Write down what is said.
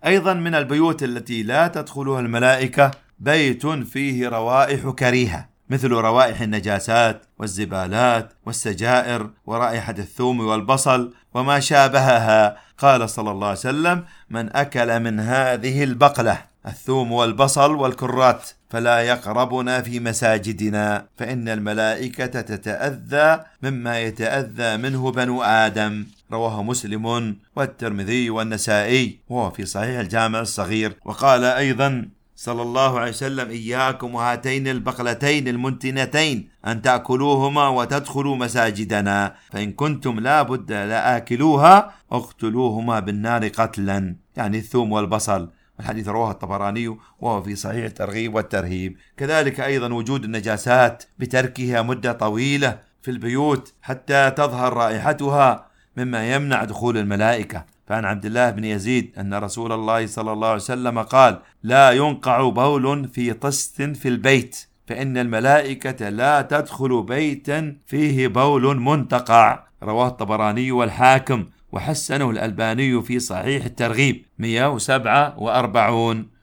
أيضا من البيوت التي لا تدخلها الملائكة بيت فيه روائح كريهة، مثل روائح النجاسات والزبالات والسجائر ورائحة الثوم والبصل وما شابهها. قال صلى الله عليه وسلم: من أكل من هذه البقلة، الثوم والبصل والكرات، فلا يقربنا في مساجدنا، فإن الملائكة تتأذى مما يتأذى منه بنو آدم. رواه مسلم والترمذي والنسائي، وهو في صحيح الجامع الصغير. وقال أيضا صلى الله عليه وسلم: إياكم وهاتين البقلتين المنتنتين أن تأكلوهما وتدخلوا مساجدنا، فإن كنتم لا بد لآكلوها اقتلوهما بالنار قتلا، يعني الثوم والبصل. الحديث رواه الطبراني وهو في صحيح الترغيب والترهيب. كذلك أيضا وجود النجاسات بتركها مدة طويلة في البيوت حتى تظهر رائحتها مما يمنع دخول الملائكة. فعن عبد الله بن يزيد أن رسول الله صلى الله عليه وسلم قال: لا ينقع بول في طست في البيت، فإن الملائكة لا تدخل بيتا فيه بول منتقع. رواه الطبراني والحاكم، وحسنه الألباني في صحيح الترغيب 147.